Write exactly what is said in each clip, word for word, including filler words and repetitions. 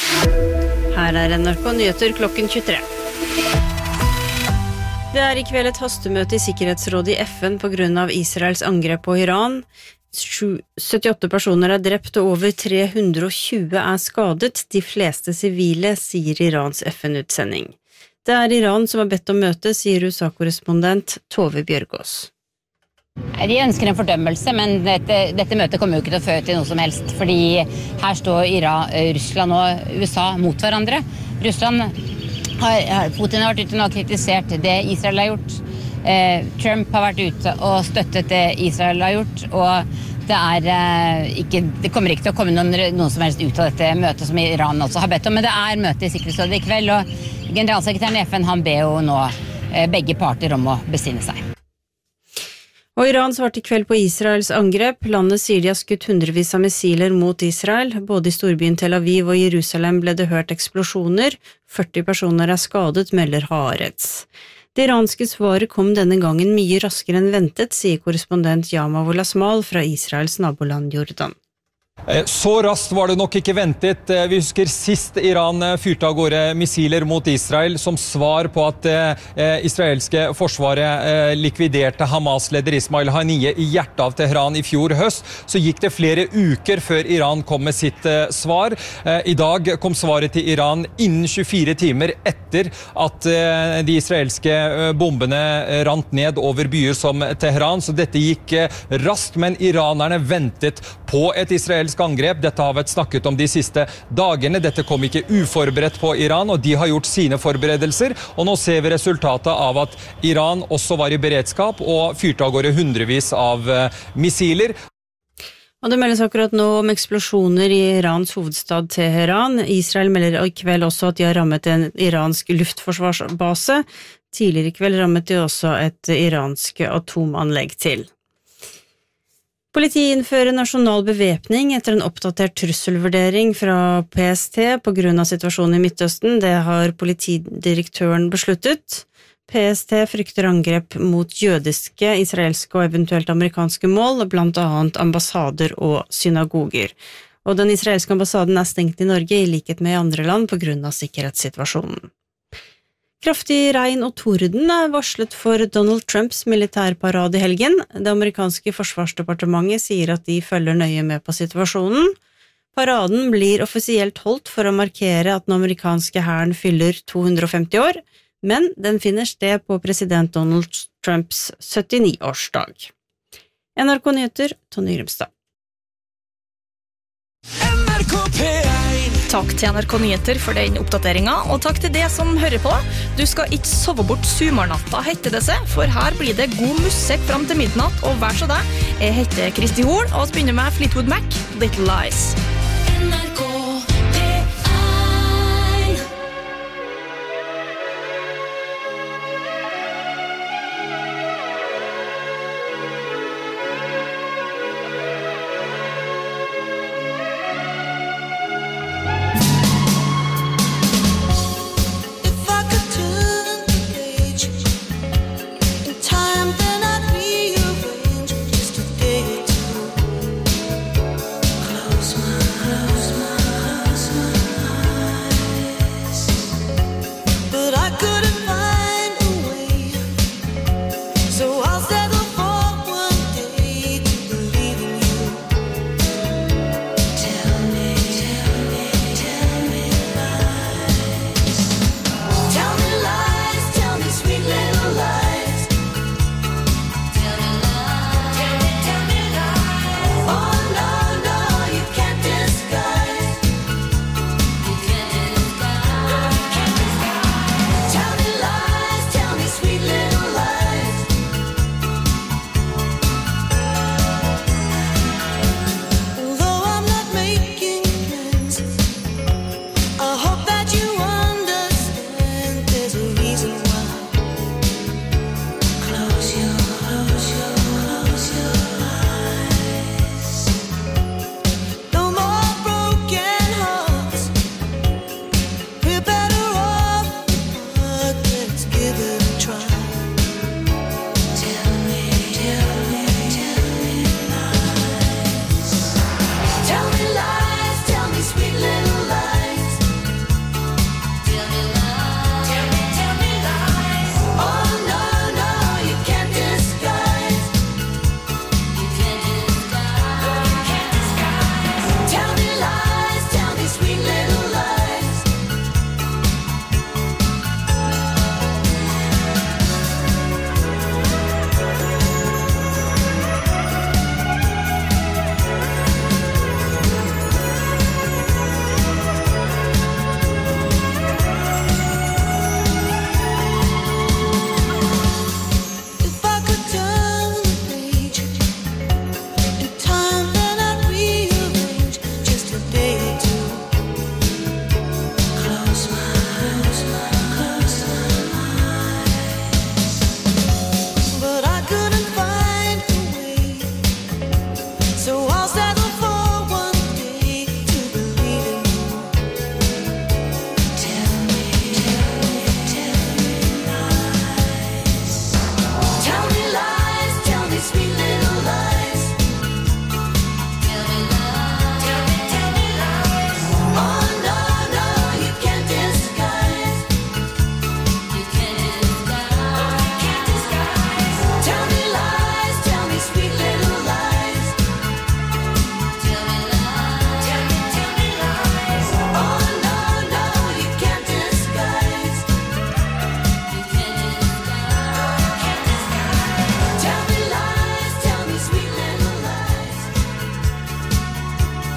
Her er N R K Nyheter klokken tjuetre. Det er i kveld et hastemøte i Sikkerhetsrådet i F N på grunn av Israels angrep på Iran. syttiåtte personer er drept og over tre hundre og tjue er skadet, de fleste sivile, sier Irans F N-utsending. Det er Iran som har bedt om møte, sier U S A-korrespondent Tove Bjørgaas. De ønsker en fordømmelse, men dette, dette møtet kommer jo ikke til å føre til noe som helst, fordi her står Iran, Russland og U S A mot hverandre. Russland har, Putin har vært ute og kritisert det Israel har gjort. Eh, Trump har vært ute og støttet det Israel har gjort, og det, er, eh, ikke, det kommer ikke til å komme noen, noen som helst ut av dette møtet som Iran også har bedt om, men det er møte i Sikkerhetsrådet i kveld, og generalsekretæren i F N han ber jo nå eh, begge parter om å besinne seg. Og Iran svarte i kveld på Israels angrep. Landet sier de har skutt hundrevis av missiler mot Israel. Både i storbyen Tel Aviv og Jerusalem ble det hørt eksplosjoner. førti personer er skadet, melder Haaretz. Det iranske svaret kom denne gangen mye raskere enn ventet, sier korrespondent Yama Wolasmal fra Israels naboland Jordan. Så raskt var det nok ikke ventet. Vi husker sist Iran fyrte av gårde missiler mot Israel som svar på at eh, israelske forsvaret eh, likviderte Hamas-leder Ismail Haniyeh i hjertet av Teheran i fjor høst. Så gikk det flere uker før Iran kom med sitt eh, svar. Eh, I dag kom svaret til Iran innen tjuefire timer etter at eh, de israelske eh, bombene rant ned over byer som Teheran. Så dette gikk eh, raskt, men iranerne ventet på et israelsk angrep. Dette har vært snakket om de siste dagene. Dette kom ikke uforberedt på Iran, og de har gjort sine forberedelser. Og nå ser vi resultatet av at Iran også var i beredskap og fyrte av gårde hundrevis av uh, missiler. Og det meldes akkurat nå om eksplosjoner i Irans hovedstad Teheran. Israel melder i kveld også at de har rammet en iransk luftforsvarsbase. Tidligere i kveld rammet de også et iransk atomanlegg til. Politiet innfører nasjonal bevæpning etter en oppdatert trusselvurdering fra P S T på grunn av situasjonen i Midtøsten. Det har politidirektøren besluttet. P S T frykter angrep mot jødiske, israelske og eventuelt amerikanske mål, blant annet ambassader og synagoger. Og den israelske ambassaden er stengt i Norge i likhet med i andre land på grunn av sikkerhetssituasjonen. Kraftig regn og torden er varslet for Donald Trumps militærparade i helgen. Det amerikanske forsvarsdepartementet sier at de følger nøye med på situasjonen. Paraden blir offisielt holdt for å markere at den amerikanske hæren fyller to hundre og femti år, men den finner sted på president Donald Trumps syttini-årsdag. N R K Nyheter, Tonje Grimstad. N R K P én. Takk til N R K Nyheter for den oppdateringen, og takk til det som hører på. Du skal ikke sove bort sumarnatta, heter det seg, for her blir det god musikk fram til midnatt, og vær så det. Jeg heter Kristi Horn, og vi begynner med Fleetwood Mac, Little Lies. N R K Close my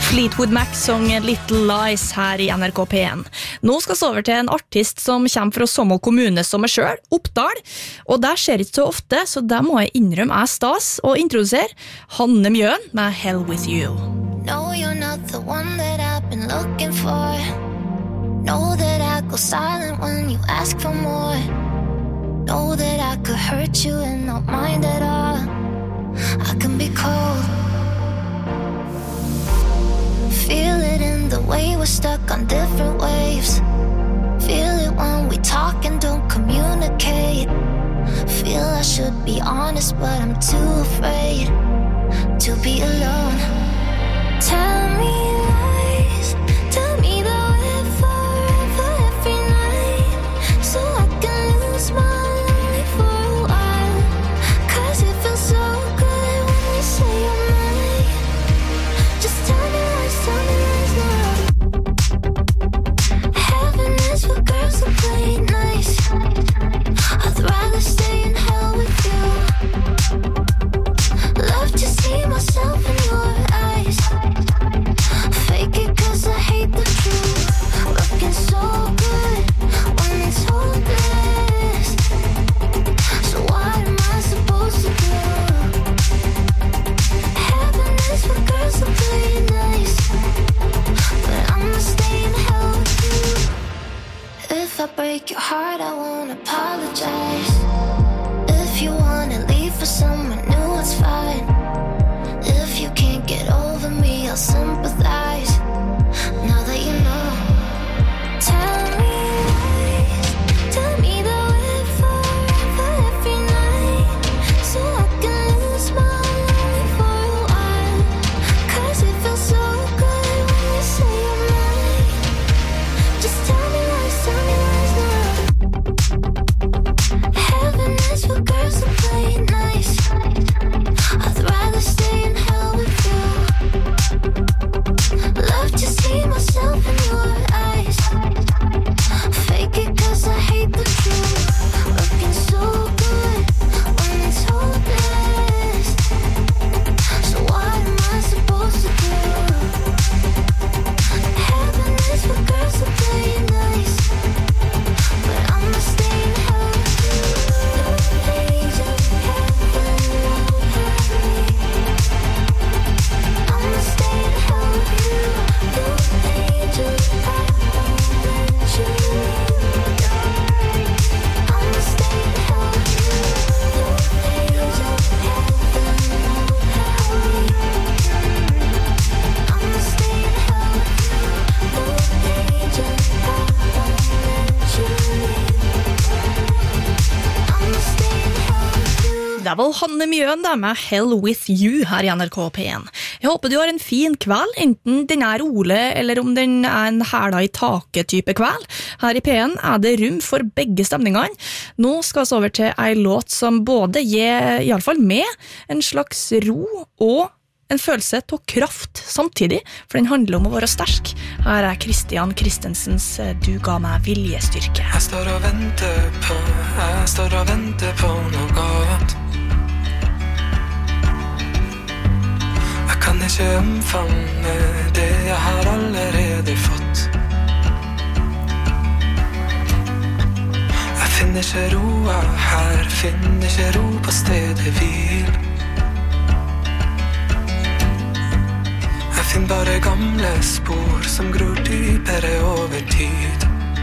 Fleetwood Mac sang Little Lies her i N R K P en. Nå skal vi over til en artist som kommer fra Sommel kommune som er selv, Oppdal. Og der skjer ikke så ofte, så der må jeg innrømme er stas og introdusere Hanne Mjøen med Hell With You. No, you're not the one that I've been looking for. Know that I go silent when you ask for more. Know that I could hurt you and not mind at all. I can be cold. Feel it in the way we're stuck on different waves. Feel it when we talk and don't communicate. Feel I should be honest, but I'm too afraid to be alone. Tell me lies, tell me that we're forever every night, so I can lose my lonely for a while. Cause it feels so good when you say you're mine. Just tell me lies, tell me lies now. Heaven is for girls who play it nice. I'd rather stay in hell with you. Love to see myself in your eyes. Fake it cause I hate the truth. Looking so good when it's hopeless. So what am I supposed to do? Heaven is for girls who play it nice, but I'ma stay in hell with you. If I break your heart I won't apologize. If you wanna leave for someone new it's fine. If you can't get over me I'll sympathize. Now that you know. Tell me lies, tell me that we're forever every night, so I can lose my lonely for a while. Cause it feels so good when you say you're mine. Just tell me lies, tell me lies now. Heaven is for girls who play it nice. I'd rather stay in hell with you. Love to see myself in your eyes. Fake it cause I hate the truth. Looking so good when it's hopeless. So what am I supposed to do? Heaven is for girls who play it nice, but I'ma stay in hell with you. No angel, heaven won't have me. I'ma stay in hell with you. No angel, I won't let you leave. I'ma stay in hell with you. No angel, heaven won't have me. I'ma stay in hell with you. No angel, I won't let you leave. I'ma stay in hell with you. Det var Hanne Mjøen da, med Hell With You her i N R K P en. Jeg håper du har en fin kveld, enten den er rolig eller om den er en hæla i taket type kveld. Her i P en er det rom for begge stemningene. Nå skal vi over til en låt som både gir, i alle fall med, en slags ro og en følelse av kraft samtidig, for den handler om å være sterk. Her er Christian Christensens Du ga meg viljestyrke. Jeg står og venter på, jeg står og venter på noe godt. Jeg kan ikke omfavne det jeg har allerede fått. Jeg finner ikke roa her, finner ikke ro på stedet hvil. Jeg finner bare gamle spor som gror dypere over tid.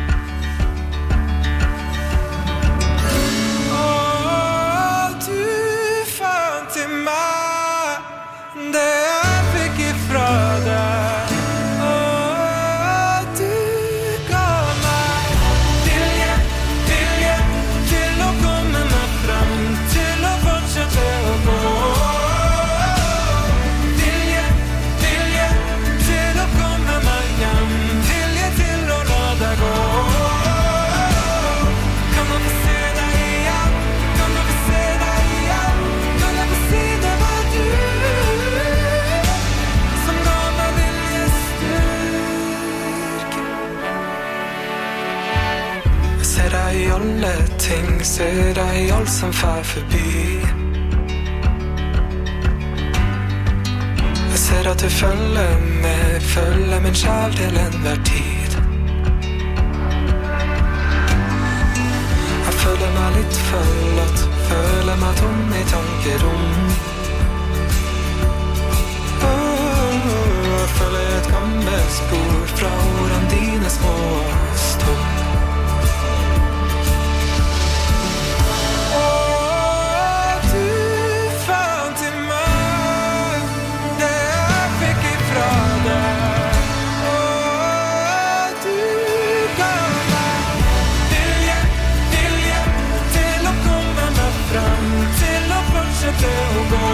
Åh, du fant i meg det jeg fikk ifra deg. Åh, du ga meg vilje, vilje til å komme meg frem, til å fortsette å gå. I alle ting, ser deg i alt som fær forbi. Jeg ser Ber at du følger med, følger min sjæl til enhver tid. Jeg føler meg litt forlatt, føler meg tom i tankerom. Jeg føler et gammelt spor fra ordene dine små stund. Åh, du fant i meg det jeg fikk ifra deg. Åh, du ga meg vilje, vilje til å komme meg fram, til å fortsette å gå.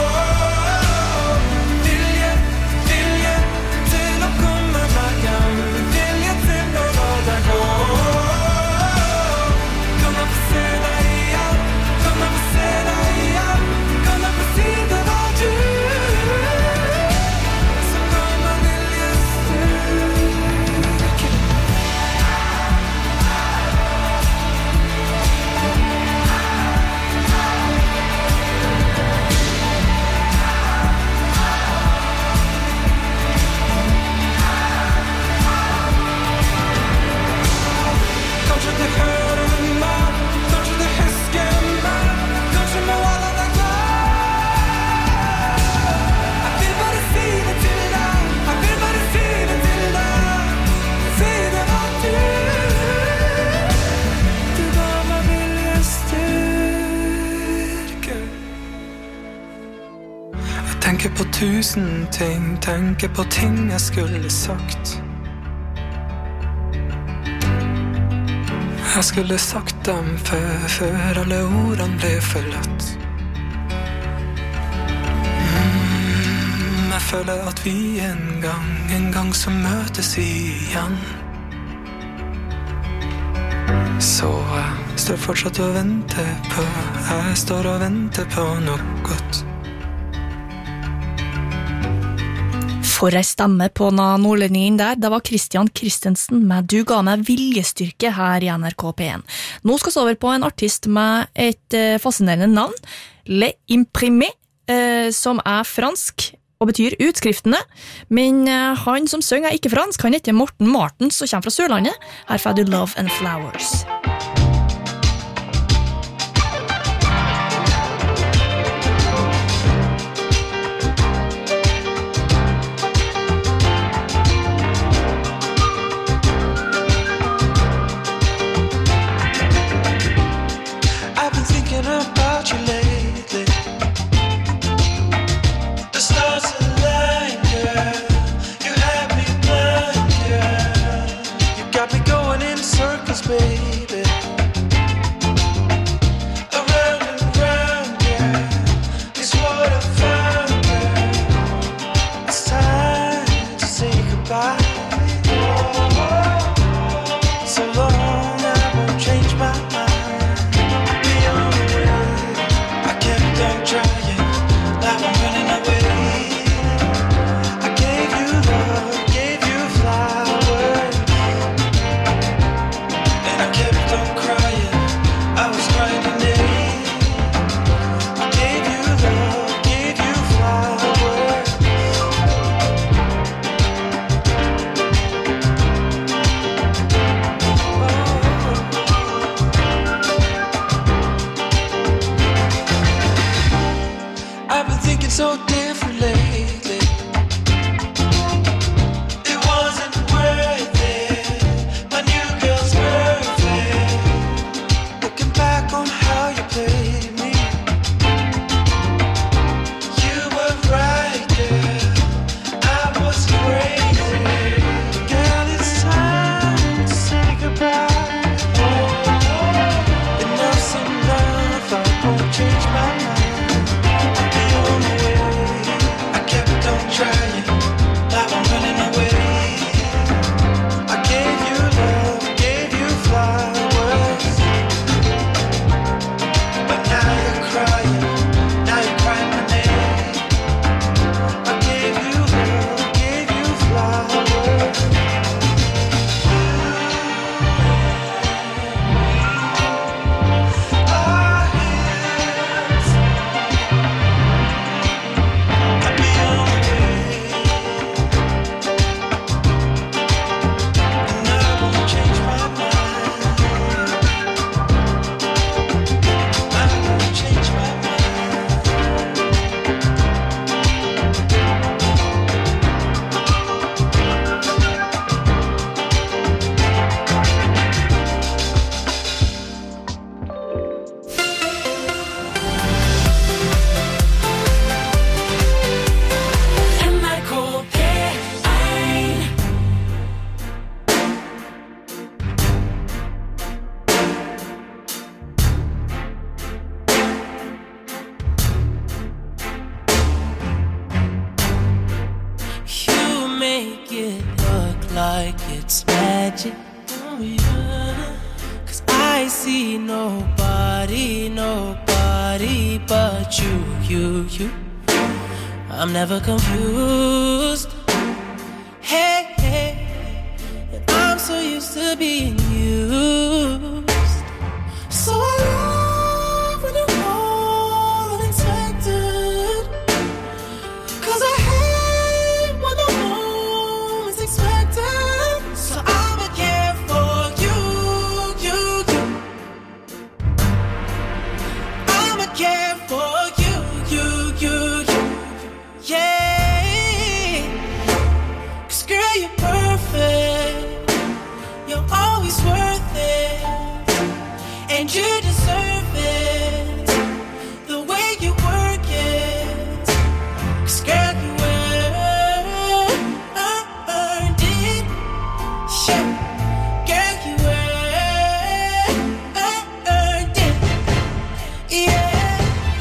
Tenker på tusen ting, tenker på ting jeg skulle sagt. Jeg skulle sagt dem før, før alle ordene ble forlatt. Mm, jeg føler at vi en gang, en gang så møtes vi igjen. Så jeg står fortsatt og venter på, jeg står og venter på noe godt. For ei stemme på nordlendingen der, det var Christian Christensen med Du ga meg viljestyrke her i N R K P en. Nå skal vi over på en artist med et fascinerende navn, Le Imprimé, eh, som er fransk og betyr utskriftene, men eh, han som synger er ikke fransk, han heter Morten Martens og kommer fra Sørlandet. Her får du Love and Flowers. like it's magic. Oh yeah. Cause I see nobody, nobody but you, you, you. I'm never confused. Hey, hey, and I'm so used to being used. So I love when you call unexpected. Cause I hate when the moment's expected. So I'ma care for you, you, you. I'ma care for you, you, you, you. Yeah. Cause girl, you're perfect. You're always worth it. And you deserve it. The way you work it. Cause girl, you earned it. Yeah. Girl, you earned it. Yeah.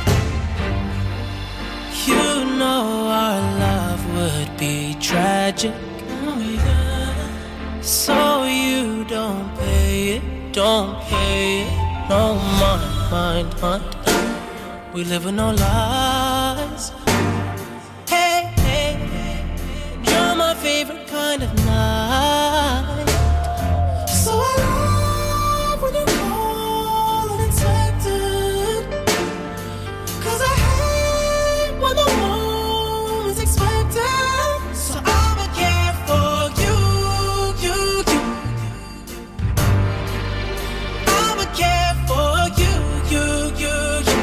You know our love would be tragic. Oh, yeah. So you don't pay it, don't pay it. No mind, mind, mind. We live with no lies. Hey, hey, hey. You're my favorite kind of night. So I love when you call unexpected. Cause I hate when the moment's expected. So I'ma care for you, you, you. I'ma care for you, you, you, you.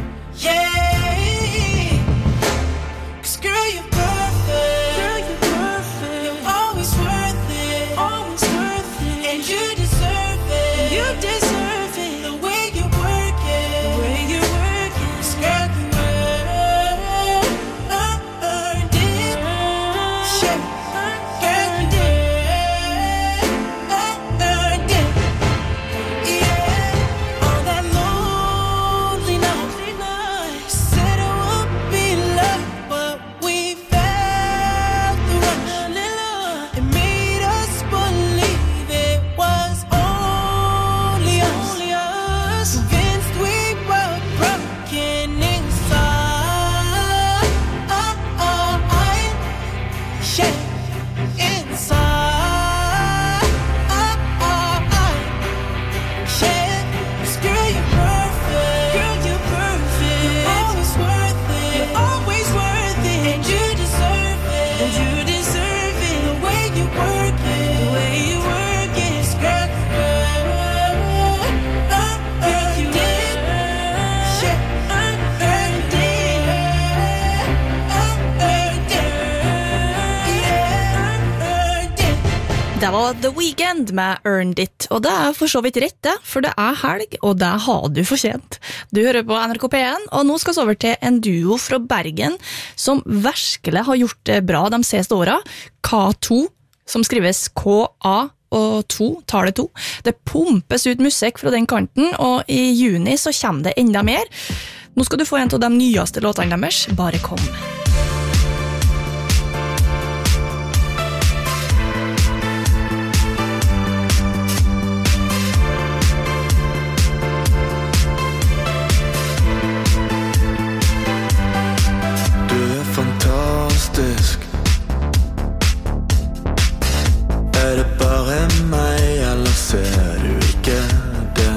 Yeah. Cause girl, you're perfect. Girl, you're perfect. You're always worth it. Always worth it. And you deserve it. You deserve it. The way you work it. The way you work it. Cause girl, you earned it. Yeah. Girl, you earned it. Yeah. On that lonely night, said it would be love, but we felt the rush. It made us believe it was only us. Convinced we were broken inside. Yeah, inside. Yeah, 'cause girl, you're perfect. Girl, you're perfect. You're always worth it. You're always worth it. And you deserve it. And you deserve it. The way you work it. The way you work it. 'Cause girl, you earned it. Yeah, earned it. Earned it. Yeah, earned it. Det var The Weeknd med Earned It, og det er for så vidt rett det, for det er helg, og det har du fortjent. Du hører på N R K P én, og nå skal vi over til en duo fra Bergen som virkelig har gjort det bra de siste åra. K to, som skrives K A og to, tallet to. Det pumpes ut musikk fra den kanten, og i juni så kommer det enda mer. Nå skal du få en av de nyeste låtene deres, Bare kom. Du er fantastisk. Er det bare meg, eller ser du ikke det?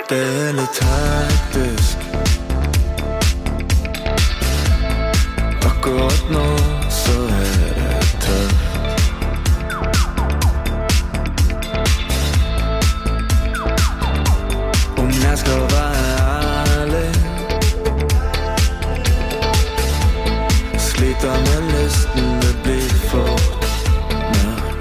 Det er litt hektisk. Akkurat nå så er det tøft. Om jeg skal være ærlig, sliter med lysten, det blir fort mørkt.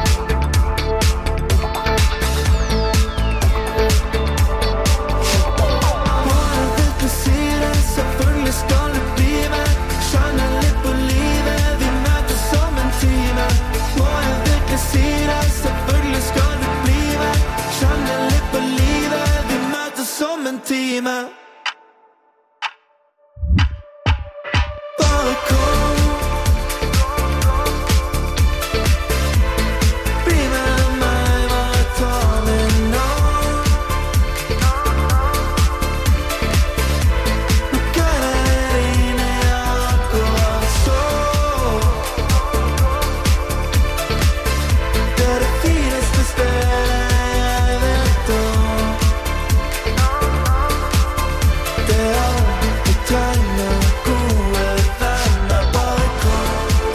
Må jeg virkelig si det, selvfølgelig skal det bli med. Skjønner litt på livet, vi møtes som en time. Må jeg virkelig si det, selvfølgelig skal det bli med. Skjønner litt på livet, vi møtes som en time. Bare kom, bli med meg, bare ta min hånd. Lukk øynene dine, akkurat så. Det er det fineste stedet jeg vet om. Det er alt du trenger, gode venner, bare kom.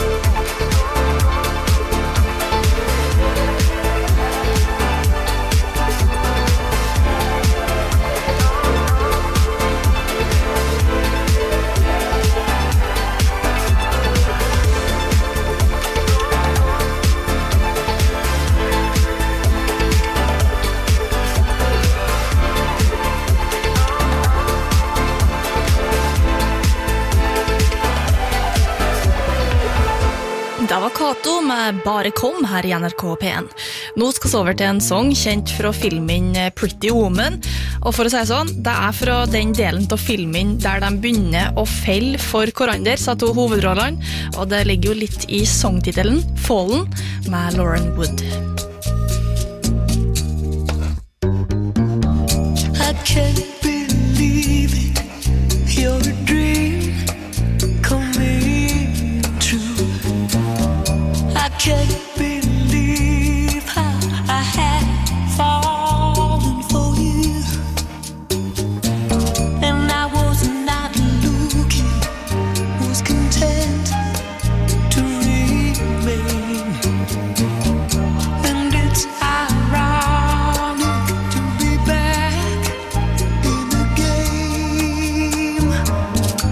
Det var Kato med Bare kom her i N R K P en. Nå skal vi over til en sang kjent fra filmen Pretty Woman. Og for å si sånn, det er fra den delen av filmen der de begynner å felle for hverandre, sa to hovedrollene. Og det ligger jo litt i sangtitelen Fallen med Lauren Wood. I can't believe it. You're a dream coming true. I can't believe how I had fallen for you. And I was not looking, was content to remain. And it's ironic to be back in the game.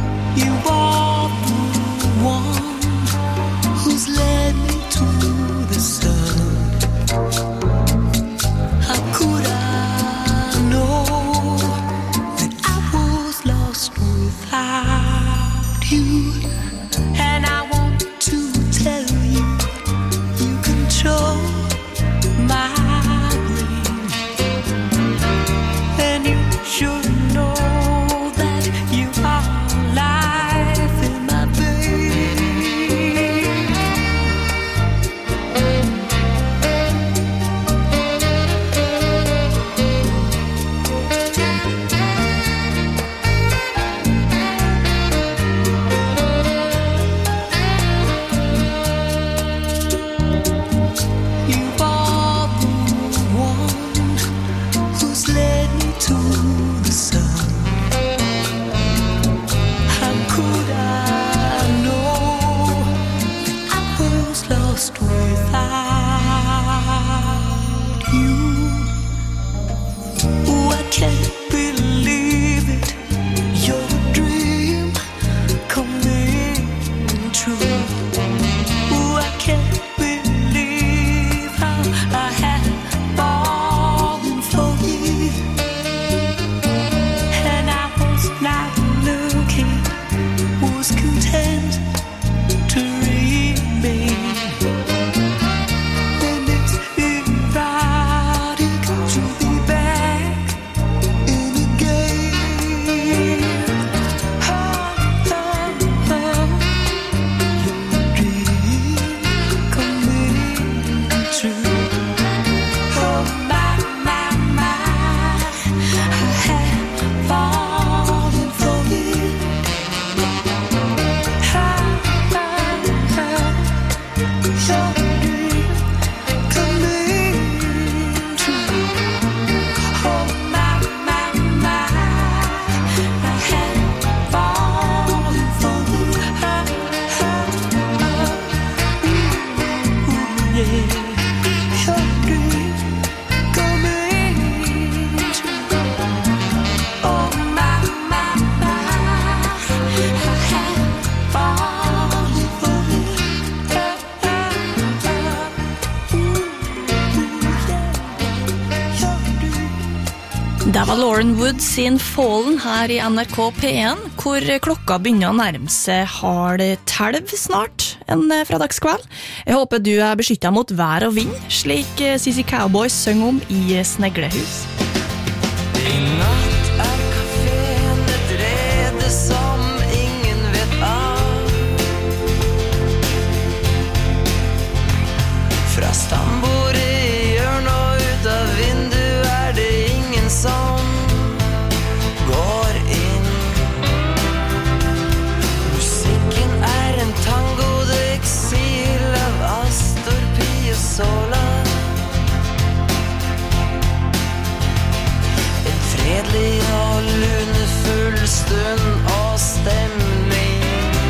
Det var Lauren Wood sin Fallen her i N R K P en, hvor klokka begynner å nærme seg halv telv snart, en fredagskveld. Jeg håper du er beskyttet mot vær og vind, slik Sissy Cowboys synger om i Sneglehus. I natt er kaféen et rede som ingen vet av. Fra stambordet i hjørnet og ut av vinduet er det ingen som går inn. Musikken er en tango, det eksil av Astor Piazzolla. En fredelig og lunefull stund og stemning.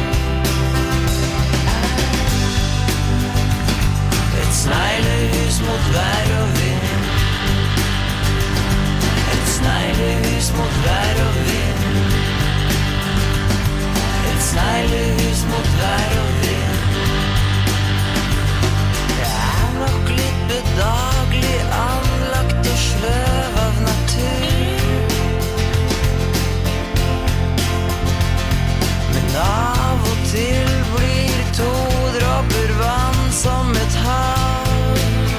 Et sneglehus mot vær og vind. Et sneglehus mot vær og vind. Et sneglehus mot vær og vind. Det er nok litt bedagelig anlagt og sløv av natur. Men av og til blir to dråper vann som et hav.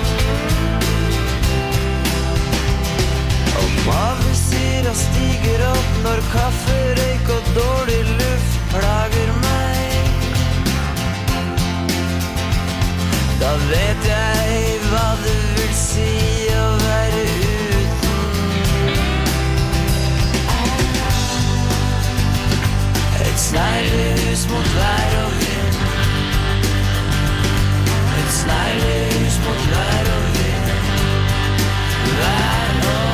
Og mavesyra stiger opp når kafferøyk og dårlig luft plager meg. Da vet jeg hva det vil si å være uten. Et sneglehus mot vær og vind. Et sneglehus mot vær og vind. Vær og vind.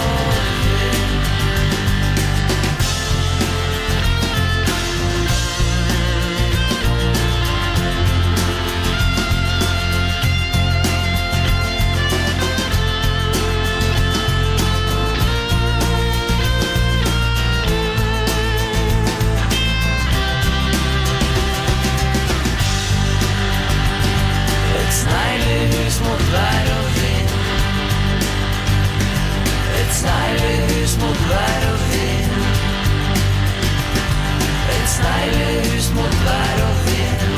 Et sneglehus mot vær og vind. Et sneglehus mot vær og vind. Et sneglehus mot vær og vind.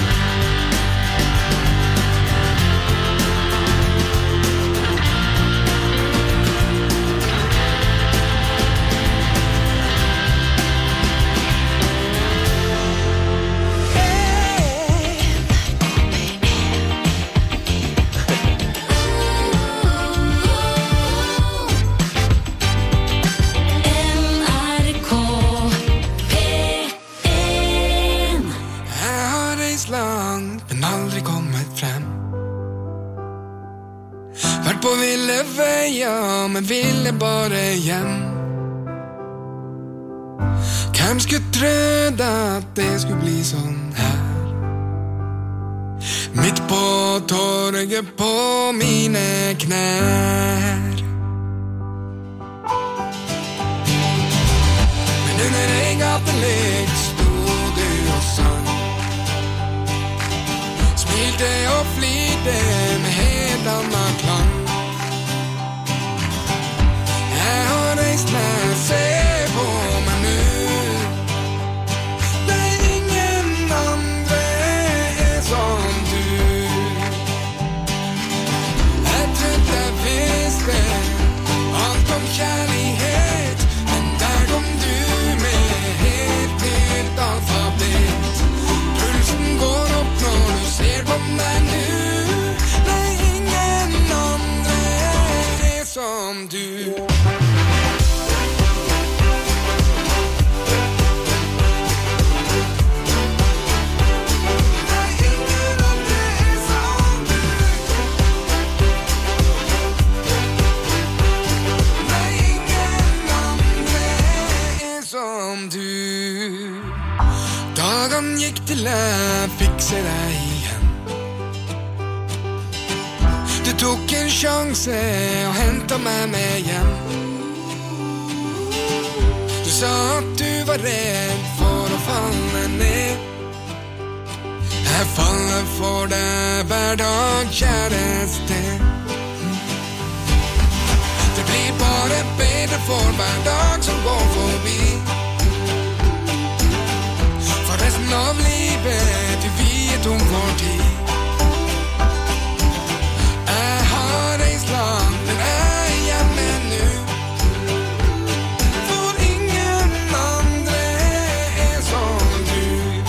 Jeg har reist langt, men aldri kommet frem. Vært på ville veier, men ville bare hjem. Hvem skulle trodd at det skulle bli sånn her? Midt på torget på mine knær. Men under en gatelykt sto du og sang. Smilte og flirte med helt annen klang. Jeg har reist meg, se på meg nu. Det er ingen andre er som du. Jeg trodde jeg visste alt om kjærlighet, men der kom du med helt nytt alfabet. Pulsen går opp når du ser på meg nu. Det er ingen andre er som du. Dagen gikk til jeg fikk se deg igjen. Du tok en sjanse og hentet meg med hjem. Du sa at du var redd for å falle ned. Jeg faller for deg hver dag, kjæreste. Det blir bare har det bedre for hver dag som går forbi. For resten av livet til vi er tom for tid. Jeg har reist langt, men jeg er hjemme nu. For ingen andre er som du.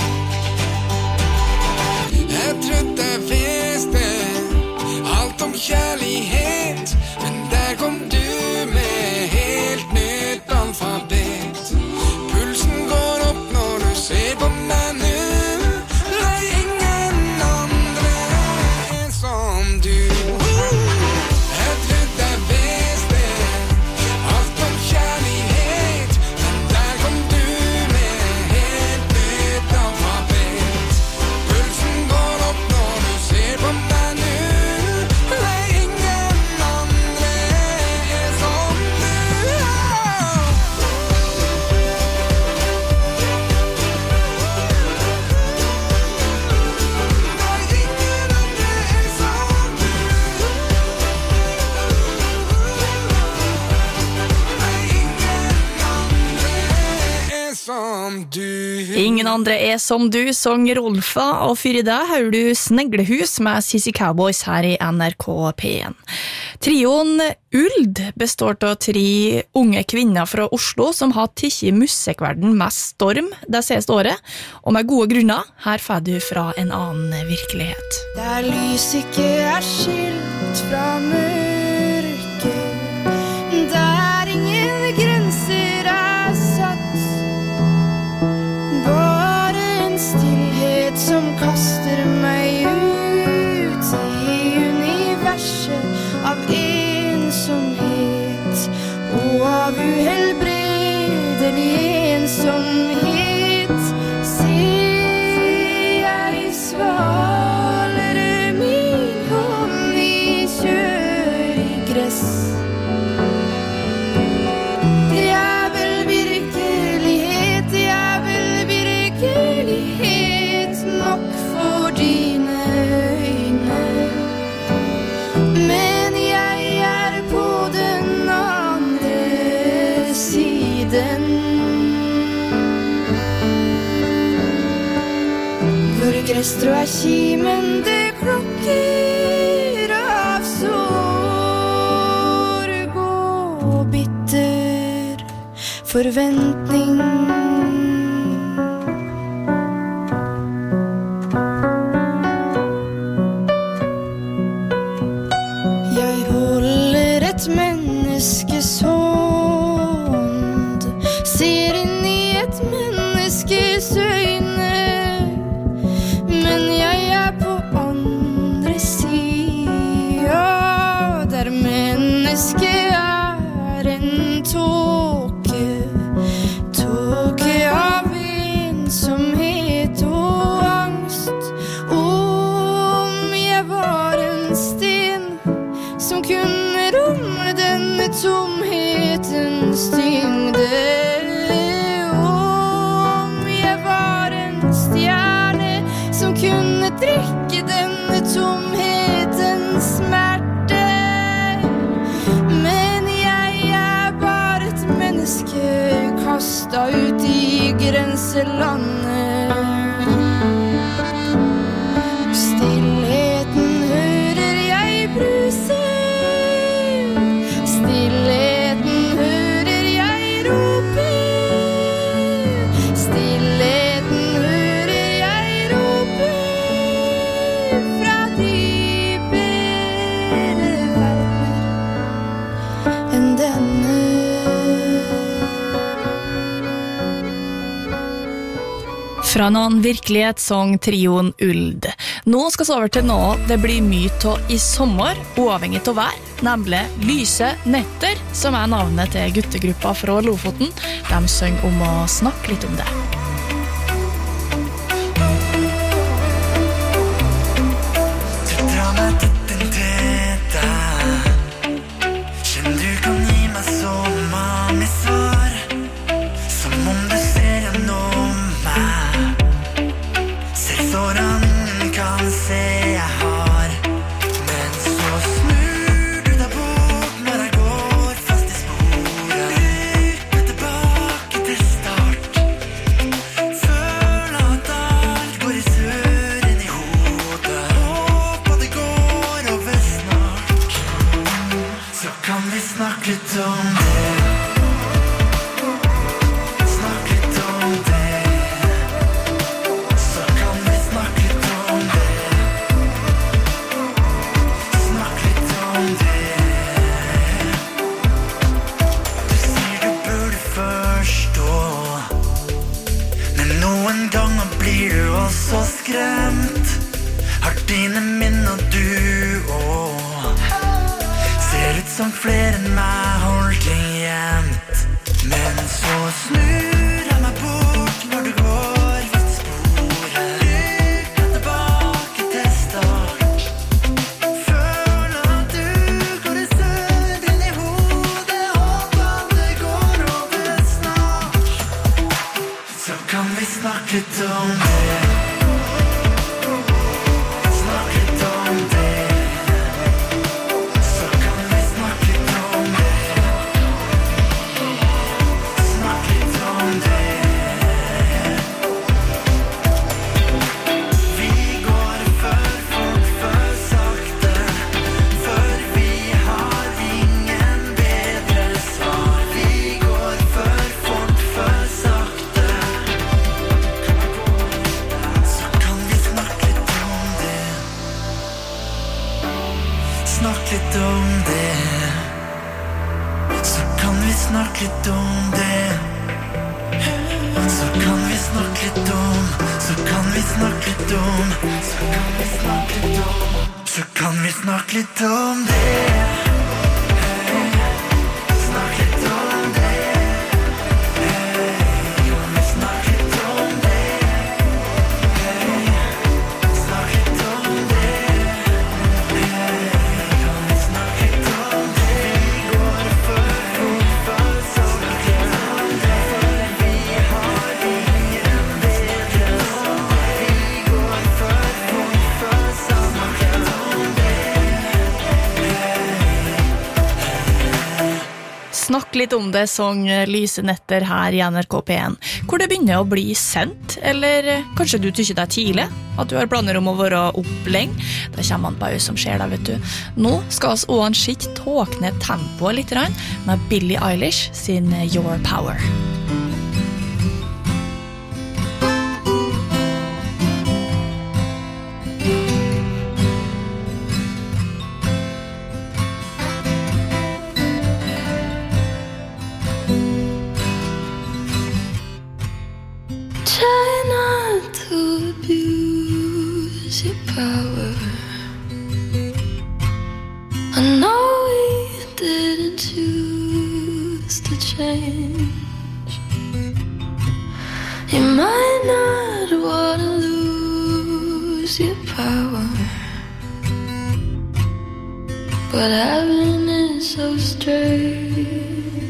Jeg trodde jeg visste alt om kjærlighet, men der kom du med helt nytt alfabet. Pulsen går opp når du ser på meg nu. Nei, ingen andre er som du. Jeg trodde jeg visste alt om kjærlighet, men der kom du med helt nytt alfabet. Pulsen går opp når du ser på meg nu. Nei, ingen andre er som du. Nei, ingen andre er som du. Nei, ingen andre er som du. Ingen andre er som du, sang Rolfa, og fyr i deg hører du Sneglehus med Sissy Cowboys her i N R K P én. Trioen Uld består av tre unge kvinner fra Oslo som har tikket musikkverden mest storm det siste året, og med gode grunner. Her får du fra en annen virkelighet. Der lys ikke er skilt fra mørke, der ingen grenser er satt, bare en stillhet som kaster meg ut i universet av ensomhet og av uhelbredelig ensomhet. Ser jeg svalere min hånd i kjølig gress. Det er vel virkelighet, det er vel virkelighet nok for dine øyne. Men jeg er på den andre siden, hvor gresstrå er kimende klokker av sorg og bitter forventning. Jeg holder et menneskes hånd, ser inn i et menneskes øyne, men jeg er på andre siden, der mennesket er en tåke, tåke av ensomhet og angst. Om jeg var en sten som kunne romme denne tomhetens tyngde, om jeg var en stjerne som kunne drikke denne tomhetens smerte. Men jeg er bare et menneske kastet ut i grenselandet. Stillheten hører jeg bruse, stillheten hører jeg rope, stillheten hører jeg rope fra dypere verdener enn denne. Fra en annen virkelighet sang trioen Uld. Nå skal vi over til noe det blir mye av i sommer, uavhengig av vær, nemlig Lyse netter, som er navnet til guttegruppa fra Lofoten. De synger om å snakke litt om det. Du drar meg tett inntil deg, kjenn du kan gi meg så mange svar, som om du ser gjennom meg. Selv sårene ingen kan se jeg har, men så snur du deg bort når jeg går fast i spor. kan vi snakke litt om det. Snakke litt om det. Så kan vi snakke litt om det. Snakke litt om det. Vi går for fort, for sakte, for vi har ingen bedre svar. Vi går for fort, for sakte. Så kan vi snakke litt om det. Snakke litt om det. Så kan vi snakke litt om det. Så kan vi snakke litt om. Så kan vi snakke litt om. Så kan vi snakke litt om. Så kan vi snakke litt om det. Snakke litt om det. Kan vi snakke litt om det. Snakke litt om det. Kan vi snakke litt om det. Vi går for fort, for sakte. For vi har ingen bedre svar. Vi går for fort, for sakte. Snakk litt om det, sang Lyse Netter her i N R K P en, hvor det begynner å bli sent, eller kanskje du tykker det er tidlig, at du har planer om å være opp lenge. Da kommer han bare som skjer da, vet du. Nå skal oss også en skitt tåkne tempoet litt grann med Billie Eilish sin Your Power. Try not to abuse your power. I know we didn't choose to change. You might not want to lose your power, but having it so strange.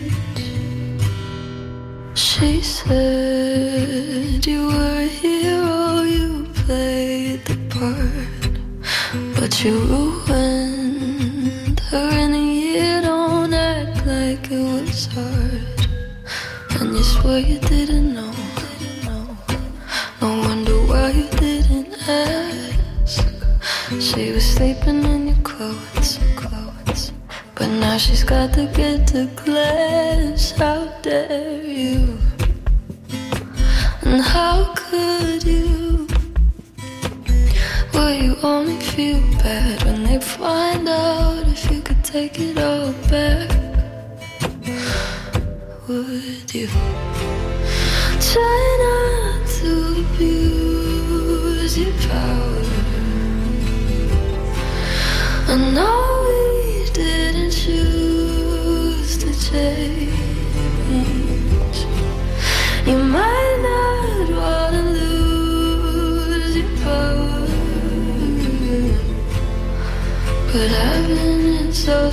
She said you were a hero, you played the part, but you ruined her in a year. Don't act like it was hard, and you swear you didn't know. No wonder why you didn't ask. She was sleeping in your clothes, clothes, but now she's got to get to class. How dare you? And how could you? Will you only feel bad when they find out if you could take it all back? Would you try not to abuse your power? I know we didn't choose to change. You might not want to lose your power, but having it so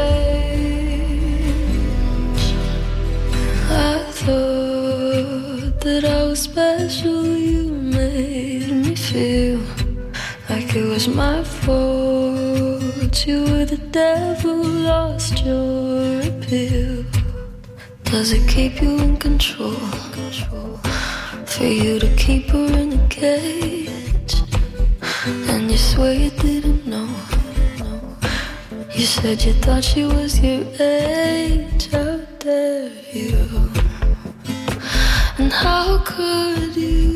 strange. I thought that I was special. You made me feel like it was my fault. You were the devil, lost your appeal. Does it keep you in control? For you to keep her in a cage, and you swear you didn't know. You said you thought she was your age. How dare you? And how could you?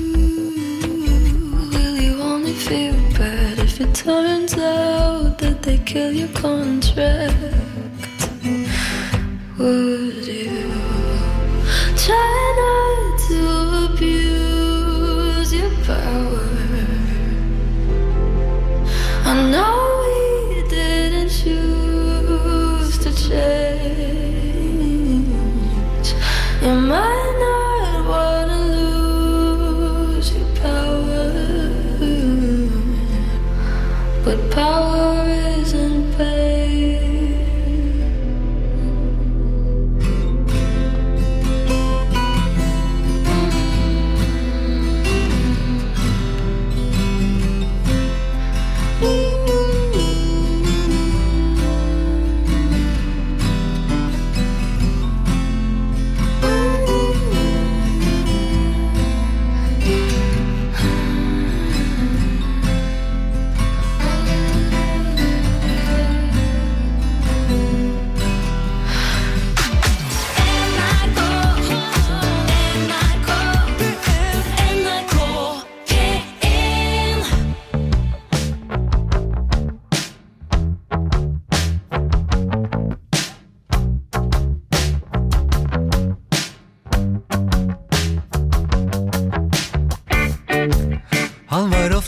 Will you only feel bad if it turns out that they kill your contract? Would you try not to abuse your power? I know we didn't choose to change. You might not want to lose your power, but power isn't pain.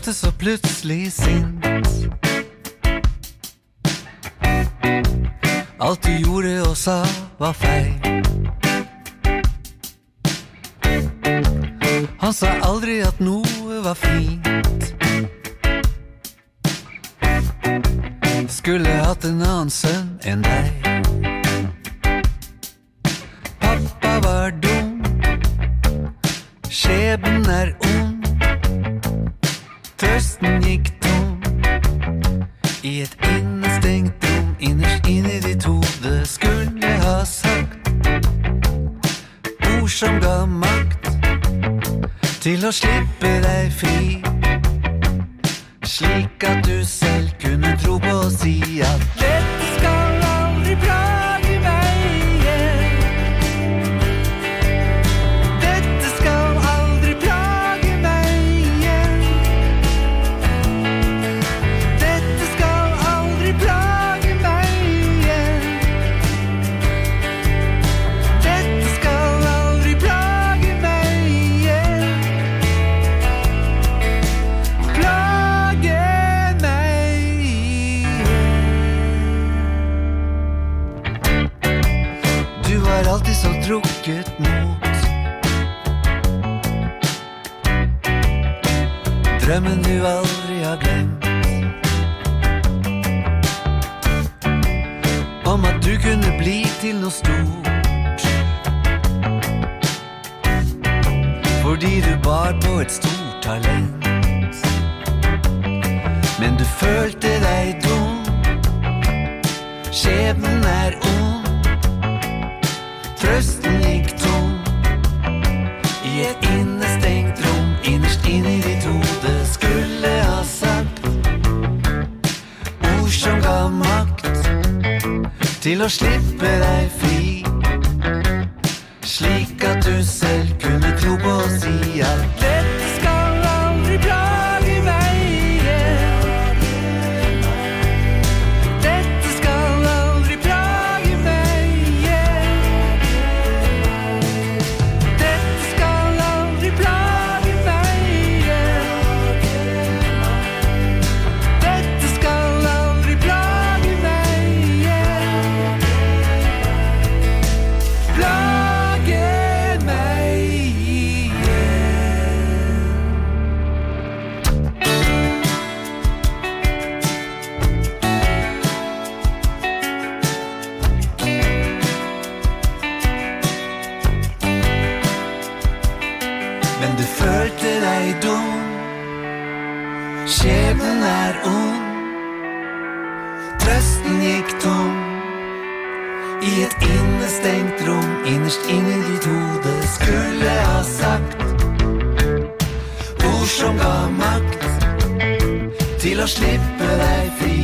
ofte så plutselig sint. Alt du gjorde og sa var feil. Han sa aldri at noe var fint. Skulle hatt en annen sønn enn deg. Pappa var dum, skjebnen er ond. Trøsten gikk tom i et innestengt rom. Innerst inne i ditt hode skulle ha sagt ord som ga makt til å slippe deg fri, slik at du selv kunne tro på å si at dette skal aldri plage meg igjen. Dette skal aldri plage meg igjen. Dette skal aldri plage meg igjen. Dette skal aldri plage meg igjen. Plage meg igjen. Du har alltid så trukket mot drømmen du aldri har glemt, om at du kunne bli til noe stort, fordi du bar på et stort talent. Men du følte deg dum, skjebnen er ond, trøsten gikk tom i et innestengt rom. Innerst inne i ditt hode skulle ha sagt ord som ga makt til å slippe deg fri, slik at du selv kunne tro på å si at dette skal aldri plage meg igjen. Dette skal aldri plage meg igjen. Dette skal aldri plage meg igjen. Dette skal aldri plage meg igjen. Plage meg igjen. Men du følte deg dum, skjebnen er ond, trøsten gikk tom i et innestengt rom. Innerst inne i ditt hode skulle ha sagt ord som ga makt til å slippe deg fri,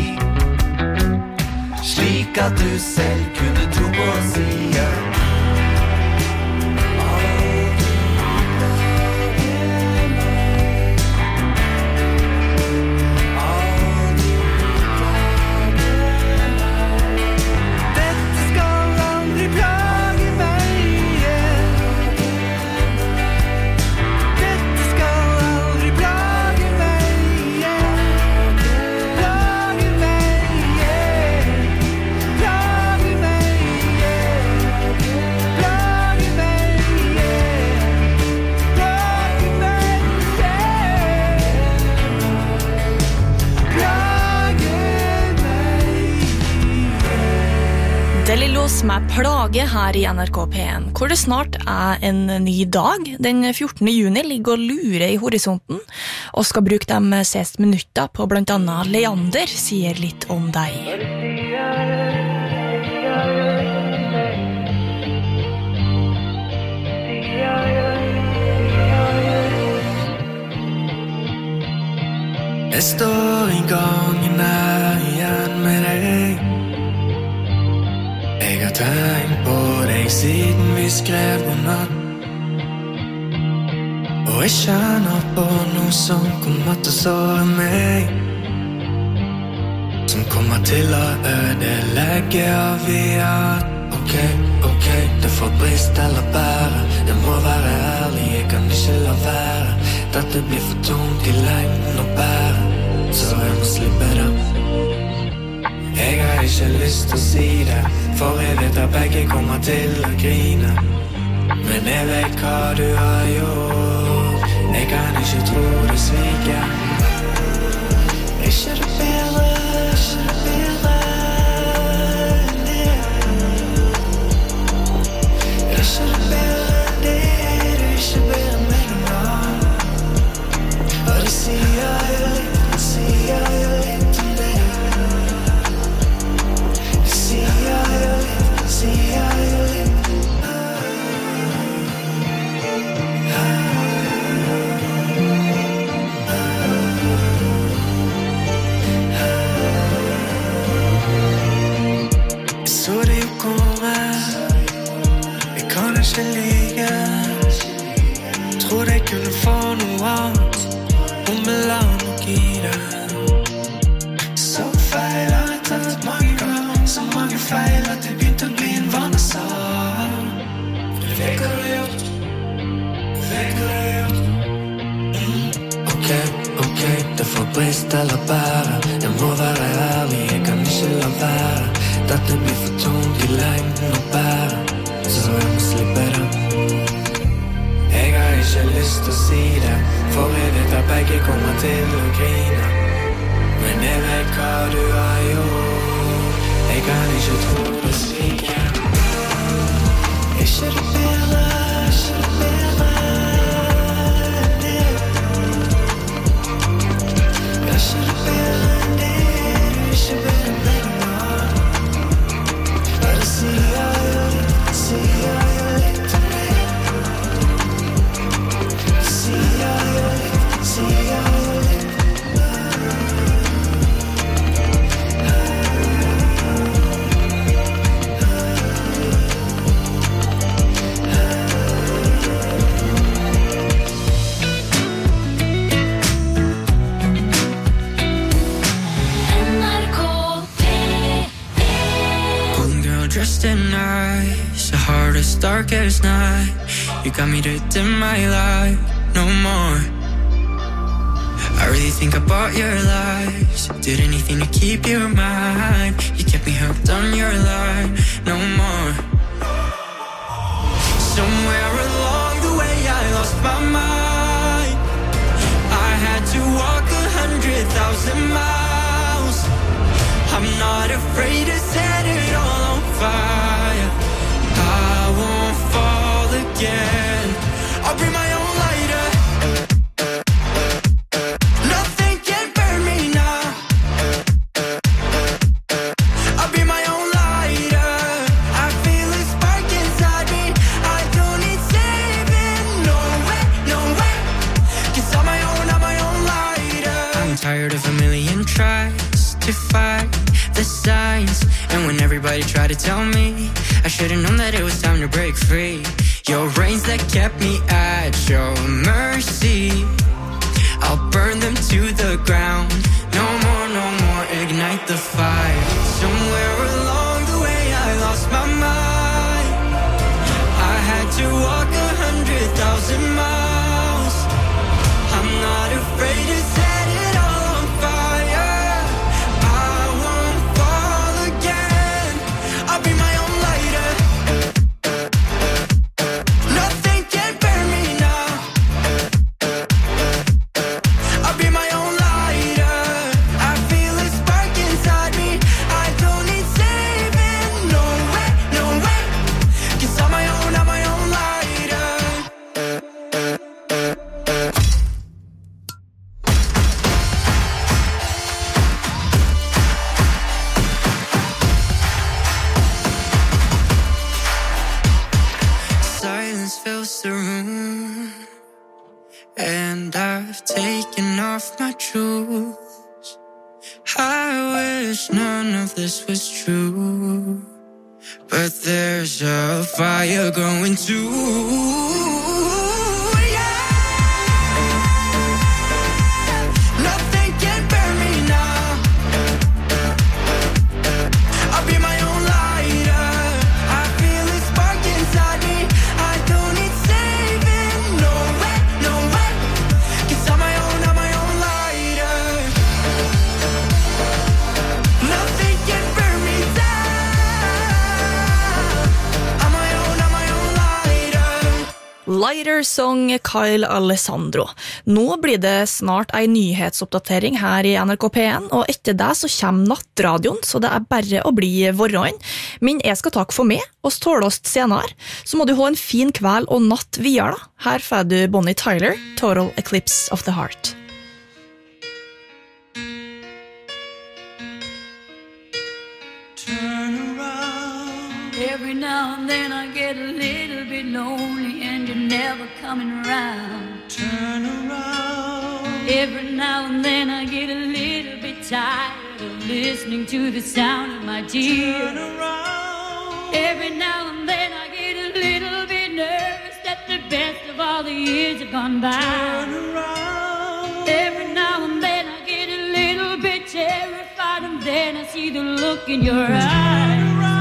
slik at du selv kunne tro på å si at dette skal aldri plage meg igjen. Dette skal aldri plage meg igjen. Plage meg igjen. Plage meg igjen. Plage meg igjen. Plage meg igjen. Plage meg. Det Lillos med plage her i N R K P en, hvor det snart er en ny dag. Den fjortende juni ligger og lurer i horisonten, og skal bruke de siste minutter på blant annet Leander sier litt om deg. Jeg står en gang nær igjen med deg. Jeg har tenkt på deg siden vi skrev god natt. Og jeg kjenner på noe som kommer til å såre meg, som kommer til å ødelegge av vi at ok, ok, det får brist eller bære. Det må være ærlig, jeg kan ikke la være. Dette blir for tungt i lengden å bære, så jeg må slippe det. Jeg har ikke lyst til å si det, for jeg vet at begge kommer til å grine. Men jeg vet hva du har gjort, jeg kan ikke tro du sviker. Ikke det bedre, ikke det bedre enn det. Ikke det bedre enn det, det er ikke bedre enn meg nå. Og det sier jo litt, det sier jo litt om deg. Det sier jo litt, det sier jo litt. Så det jo kommer, jeg kan ikke like. Trodde jeg kunne få noe annet, om jeg la nok i det. Så feil har jeg tatt mange ganger, så mange feil at det begynte å bli en vanesak. Du vet hva du har gjort, du vet hva du har gjort. mm. Ok, ok, det får brist eller bære. Jeg må være ærlig, jeg kan ikke la være. Dette blir for tungt i lengden å bære, så jeg må slippe det. Jeg har ikke lyst til å si det, for jeg vet at begge kommer til å grine. Men jeg vet hva du har gjort, jeg kan ikke tro det sviker. Ikke det bedre, ikke det bedre enn det. Ikke det bedre enn det, du er ikke bedre enn meg nå. Det sier jo litt, det sier jo litt om deg. Det sier jo litt, det sier jo litt. Dressed in nice, the hardest, darkest night. You got me to dim my light, no more. I really think I bought your lies, did anything to keep your mind. You kept me hooked on your line, no more. Somewhere along the way I lost my mind. I had to walk a hundred thousand miles. I'm not afraid to set it all on fire. I won't fall again. I'll bring my own lighter. Nothing can burn me now. I'll be my own lighter. I feel a spark inside me. I don't need saving. No way, no way. 'Cause I'm my own, I'm my own lighter. I'm tired of a million tries to fight the signs, and when everybody tried to tell me, I should've known that it was time to break free. Your reins that kept me at your mercy, I'll burn them to the ground. No more, no more, ignite the fire. Somewhere along the way I lost my mind. I had to walk a hundred thousand miles. I'm not afraid to set it all on fire. I won't fall again. I'll be my own lighter. Nothing can burn me now. I'll be my own lighter. I feel a spark inside me. I don't need saving. No way, no way. 'Cause I'm my own, I'm my own lighter. Silence fills the room, and I've taken off my shoes. I wish none of this was true, but there's a fire growing too. Nothing can burn me now. I'll be my own lighter. I feel a spark inside me. I don't need saving. No way, no way. Lighter Song, Kyle Alessandro. Nå blir det snart en nyhetsoppdatering her i N R K P en, og etter det så kommer nattradioen, så det er bare å bli vorran. Men jeg skal takke for meg, og stålåst senere. Så må du ha en fin kveld og natt videre da. Her får du Bonnie Tyler, Total Eclipse of the Heart. Every now and then I get a little bit lonely and you're never coming around. Turn around. Every now and then I get a little bit tired of listening to the sound of my tears. Turn around. Every now and then I get a little bit nervous that the best of all the years have gone by. Turn around. Every now and then I get a little bit terrified and then I see the look in your eyes.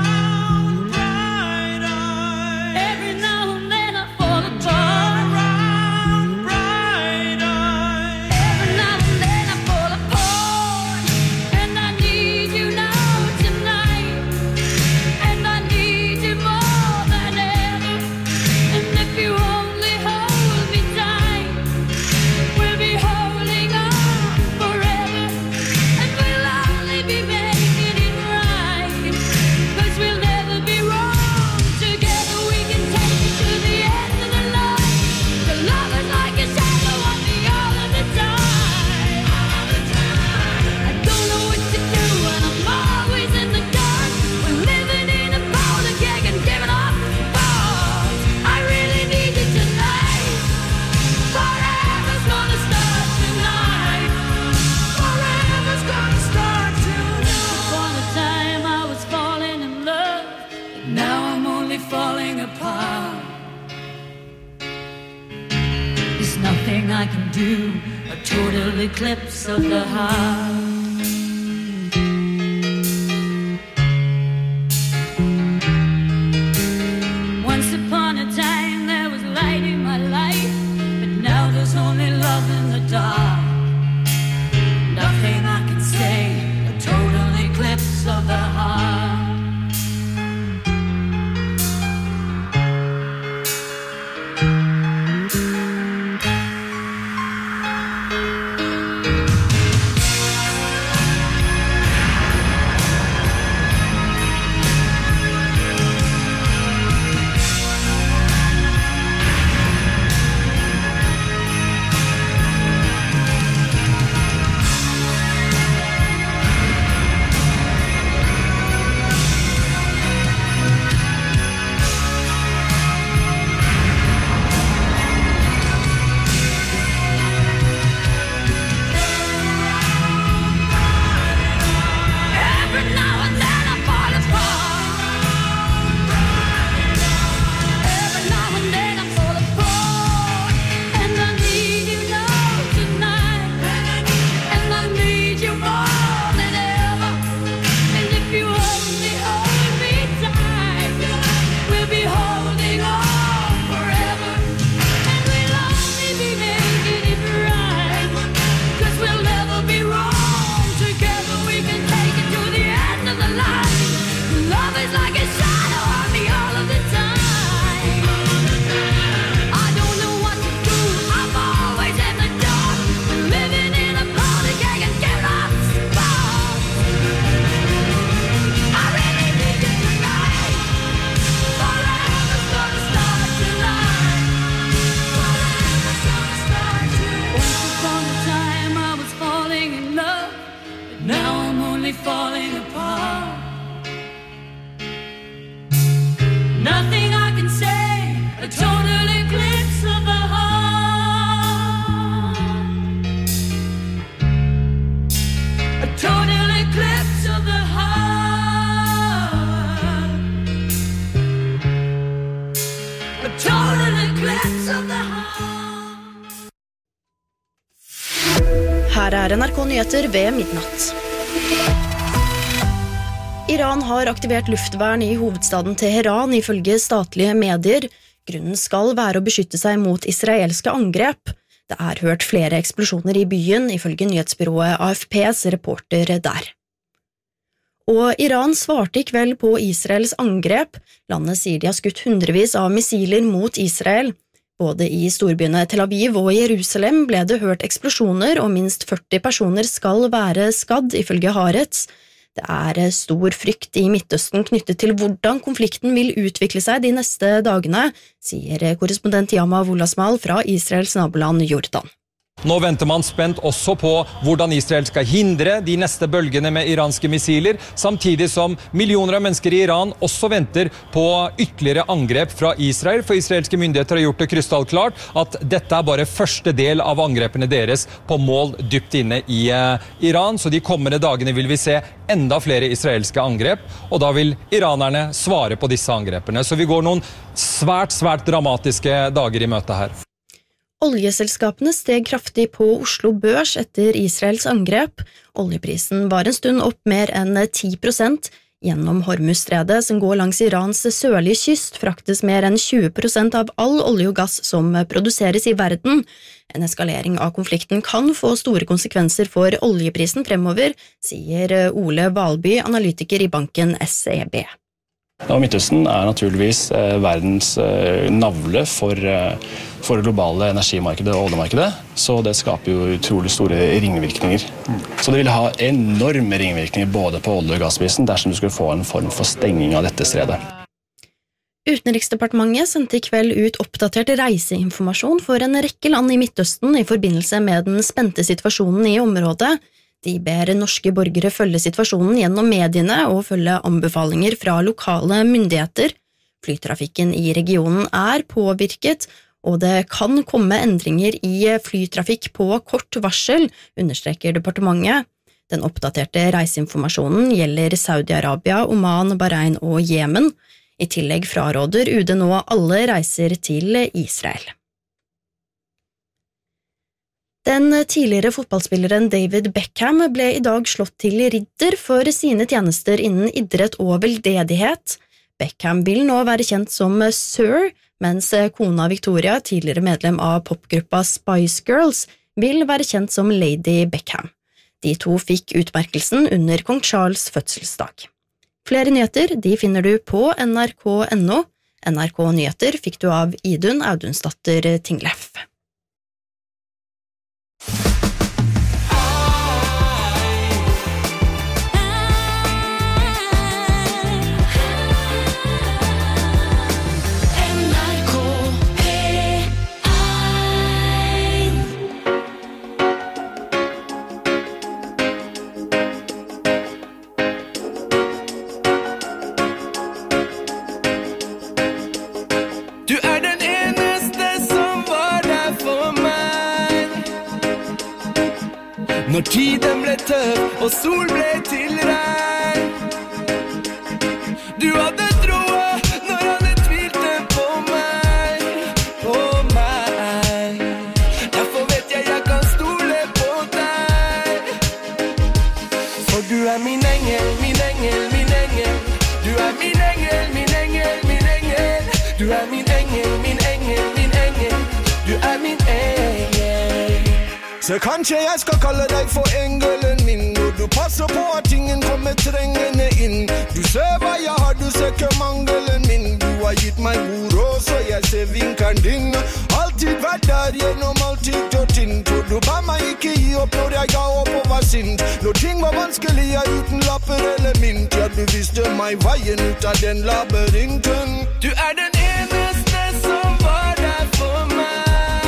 I can do a total eclipse of the heart. Once upon a time there was light in my life, but now there's only love in the dark. Nothing I can say, a total eclipse of the heart. Her er N R K Nyheter ved midnatt. Iran har aktivert luftvern i hovedstaden Teheran ifølge statlige medier. Grunnen skal være å beskytte seg mot israelske angrep. Det er hørt flere eksplosjoner i byen, ifølge nyhetsbyrået A F P's reporter der. Og Iran svarte i kveld på Israels angrep. Landet sier de har skutt hundrevis av missiler mot Israel. Både i storbyene Tel Aviv og Jerusalem ble det hørt eksplosjoner, og minst førti personer skal være skadd, ifølge Haaretz. Det er stor frykt i Midtøsten knyttet til hvordan konflikten vil utvikle seg de neste dagene, sier korrespondent Yama Wolasmal fra Israels naboland Jordan. Nå venter man spent også på hvordan Israel skal hindre de neste bølgene med iranske missiler, samtidig som millioner av mennesker i Iran også venter på ytterligere angrep fra Israel, for israelske myndigheter har gjort det krystallklart at dette er bare første del av angrepene deres på mål dypt inne i uh, Iran, så de kommende dagene vil vi se enda flere israelske angrep, og da vil iranerne svare på disse angrepene. Så vi går noen svært, svært dramatiske dager i møte her. Oljeselskapene steg kraftig på Oslo Børs etter Israels angrep. Oljeprisen var en stund opp mer enn ti prosent. Gjennom Hormuzstredet, som går langs Irans sørlige kyst, fraktes mer enn tjue prosent av all olje og gass som produseres i verden. En eskalering av konflikten kan få store konsekvenser for oljeprisen fremover, sier Ole Valby, analytiker i banken S E B. Ja, Midtøsten er naturligvis eh, verdens eh, navle for, eh, for globale energimarkedet og oljemarkedet, så det skaper jo utrolig store ringvirkninger. Mm. Så det vil ha enorme ringvirkninger både på olje- og gassprisen dersom du skulle få en form for stenging av dette stredet. Utenriksdepartementet sendte i kveld ut oppdatert reiseinformasjon for en rekke land i Midtøsten i forbindelse med den spente situasjonen i området. De ber norske borgere følge situasjonen gjennom mediene og følge anbefalinger fra lokale myndigheter. Flytrafikken i regionen er påvirket, og det kan komme endringer i flytrafikk på kort varsel, understreker departementet. Den oppdaterte reiseinformasjonen gjelder Saudi-Arabia, Oman, Bahrain og Jemen. I tillegg fraråder U D nå alle reiser til Israel. Den tidligere fotballspilleren David Beckham ble i dag slått til ridder for sine tjenester innen idrett og veldedighet. Beckham vil nå være kjent som Sir, mens kona Victoria, tidligere medlem av popgruppa Spice Girls, vil være kjent som Lady Beckham. De to fikk utmerkelsen under kong Charles' fødselsdag. Flere nyheter de finner du på N R K punktum N O. N R K Nyheter fikk du av Idun Audunsdatter Tingleff. Når tiden ble tøv og sol ble til regn. Du hadde troa når alle tvilte på meg, på meg. Derfor vet jeg jeg kan stole på deg. For du er min engel, min engel, min engel. Du er min engel, min engel, min engel. Du er min engel, min engel, min engel. Du er min engel. Så kanskje jeg skal kalle deg for engelen min, når du passer på at ingen kommer trengende inn. Du ser hva jeg har, du ser ikke mangelen min. Du har gitt meg ord også, jeg ser vinkeren din. Altid vært der gjennom alltid gjort inn. Tror du ba meg ikke gi opp når jeg ga opp og var sint. Når ting var vanskelig, jeg uten lapper eller mynt. Ja, du visste meg veien ut av den labyrinten. Du er den eneste som var der for meg.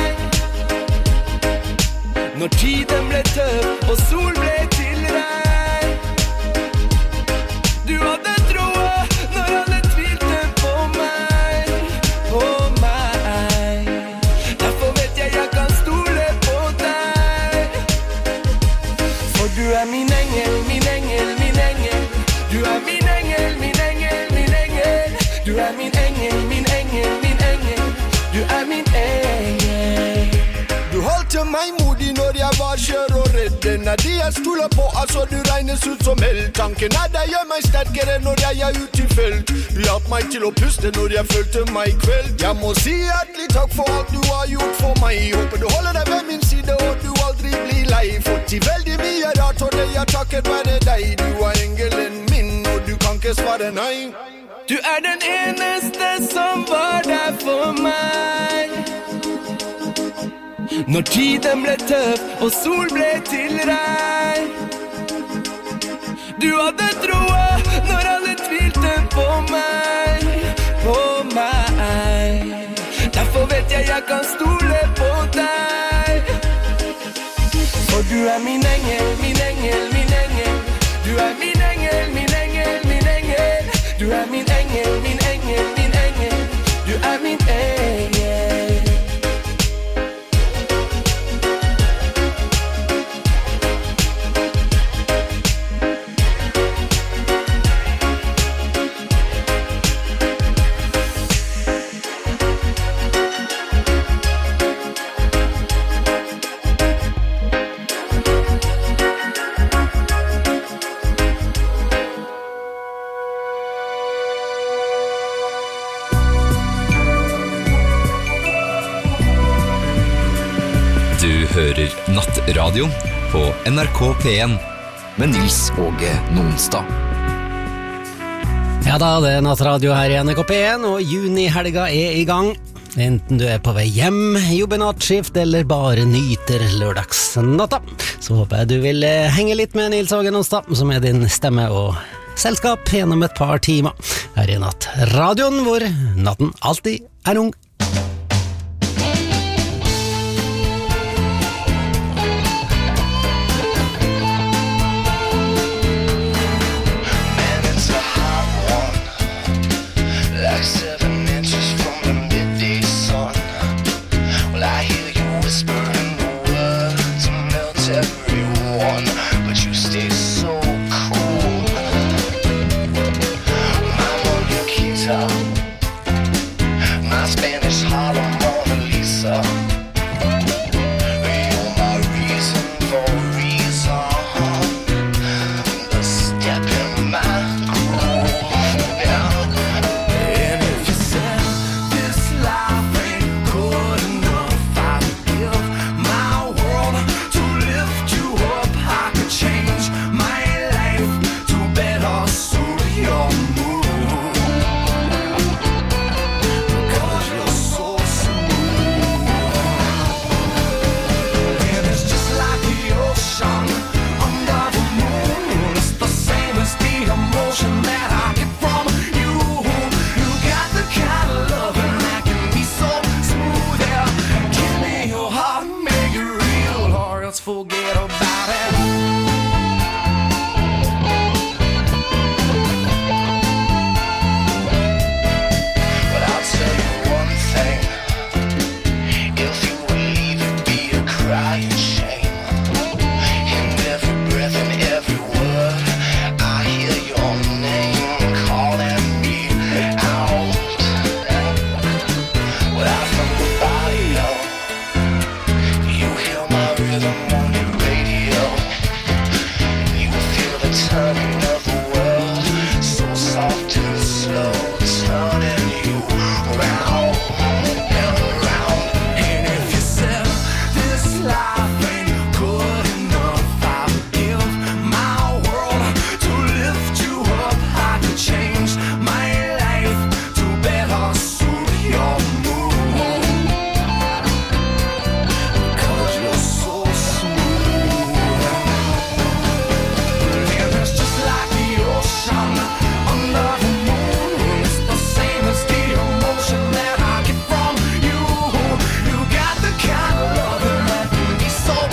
Når tiden ble tøv og sol ble til regn. Du hadde troa når alle tvilte på meg, på meg. Derfor vet jeg jeg kan stole på deg. For du er min engel, min engel, min engel. Du er min engel, min engel, min engel. Du er min engel, min engel, min engel. Du er min engel. Du holdt meg modig når jeg var skjør og redd. Den er de jeg stoler på, altså du regnes ut som held. Tanken er deg gjør meg sterkere når jeg er ute i felt. Du hjalp meg til å puste når jeg følte meg kveld. Jeg må si hjertelig takk for alt du har gjort for meg. Håper du holder deg ved min side og du aldri blir lei. For til veldig mye rart og det jeg takker være deg. Du er engelen min og du kan ikke svare nei. Du er den eneste som var der for meg. Når tiden ble tøff og sol ble til regn. Du hadde troa når alle tvilte på meg, på meg. Derfor vet jeg jeg kan stole på deg. For du er min engel, min engel, min engel. Du er min engel, min engel, min engel. Du er min engel, min engel, min engel. Du er min engel. Hører Nattradio på N R K P en med Nils Åge Nonstad. Ja da, det er Nattradio her i N R K P en, og junihelga er i gang. Enten du er på vei hjem, jobber nattskift, eller bare nyter lørdagsnatta, så håper jeg du vil henge litt med Nils Åge Nonstad, som er din stemme og selskap gjennom et par timer. Her i Nattradioen, hvor natten alltid er ung.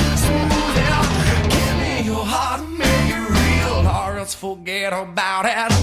Forget about it.